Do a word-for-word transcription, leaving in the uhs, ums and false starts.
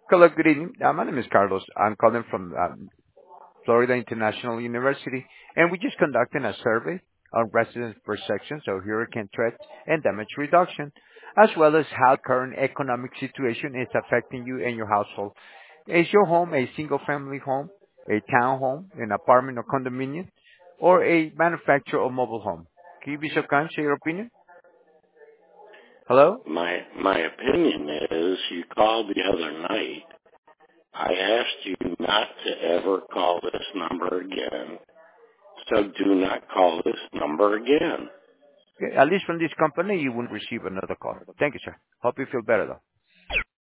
Hello, good evening. Uh, my name is Carlos. I'm calling from um, Florida International University, and we're just conducting a survey on resident perceptions of hurricane threats and damage reduction, as well as how current economic situation is affecting you and your household. Is your home a single-family home, a townhome, an apartment or condominium, or a manufactured or mobile home? Can you be so kind, share your opinion? Hello? My my opinion is you called the other night. I asked you not to ever call this number again. So do not call this number again. Okay, at least from this company, you won't receive another call. Thank you, sir. Hope you feel better, though.